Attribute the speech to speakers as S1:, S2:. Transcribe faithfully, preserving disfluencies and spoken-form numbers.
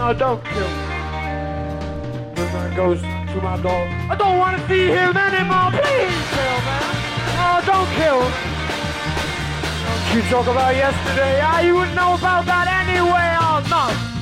S1: No, don't kill me. It goes to my dog. I don't want to see him anymore. Please kill me. Oh, don't kill me. Don't you talk about yesterday. Ah, you wouldn't know about that anyway. Oh, no.